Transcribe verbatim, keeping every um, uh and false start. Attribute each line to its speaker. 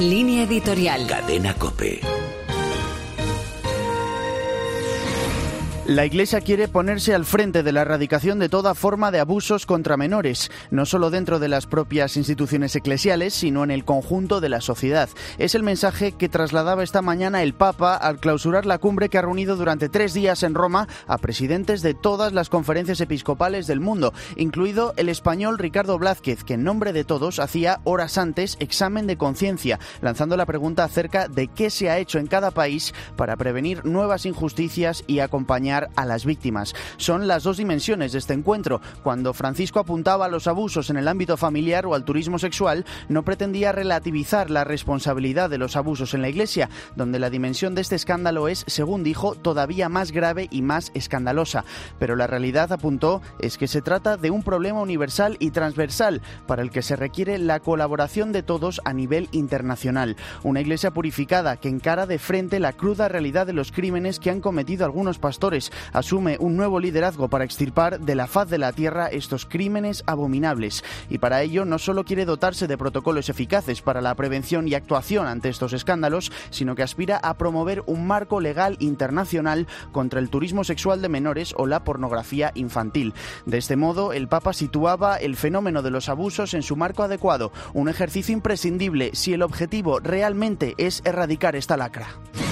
Speaker 1: Línea editorial.
Speaker 2: Cadena COPE.
Speaker 3: La Iglesia quiere ponerse al frente de la erradicación de toda forma de abusos contra menores, no solo dentro de las propias instituciones eclesiales, sino en el conjunto de la sociedad. Es el mensaje que trasladaba esta mañana el Papa al clausurar la cumbre que ha reunido durante tres días en Roma a presidentes de todas las conferencias episcopales del mundo, incluido el español Ricardo Blázquez, que en nombre de todos hacía horas antes examen de conciencia, lanzando la pregunta acerca de qué se ha hecho en cada país para prevenir nuevas injusticias y acompañar a las víctimas. Son las dos dimensiones de este encuentro. Cuando Francisco apuntaba a los abusos en el ámbito familiar o al turismo sexual, no pretendía relativizar la responsabilidad de los abusos en la Iglesia, donde la dimensión de este escándalo es, según dijo, todavía más grave y más escandalosa. Pero la realidad, apuntó, es que se trata de un problema universal y transversal, para el que se requiere la colaboración de todos a nivel internacional. Una Iglesia purificada que encara de frente la cruda realidad de los crímenes que han cometido algunos pastores, asume un nuevo liderazgo para extirpar de la faz de la tierra estos crímenes abominables. Y para ello no solo quiere dotarse de protocolos eficaces para la prevención y actuación ante estos escándalos, sino que aspira a promover un marco legal internacional contra el turismo sexual de menores o la pornografía infantil. De este modo, el Papa situaba el fenómeno de los abusos en su marco adecuado, un ejercicio imprescindible si el objetivo realmente es erradicar esta lacra.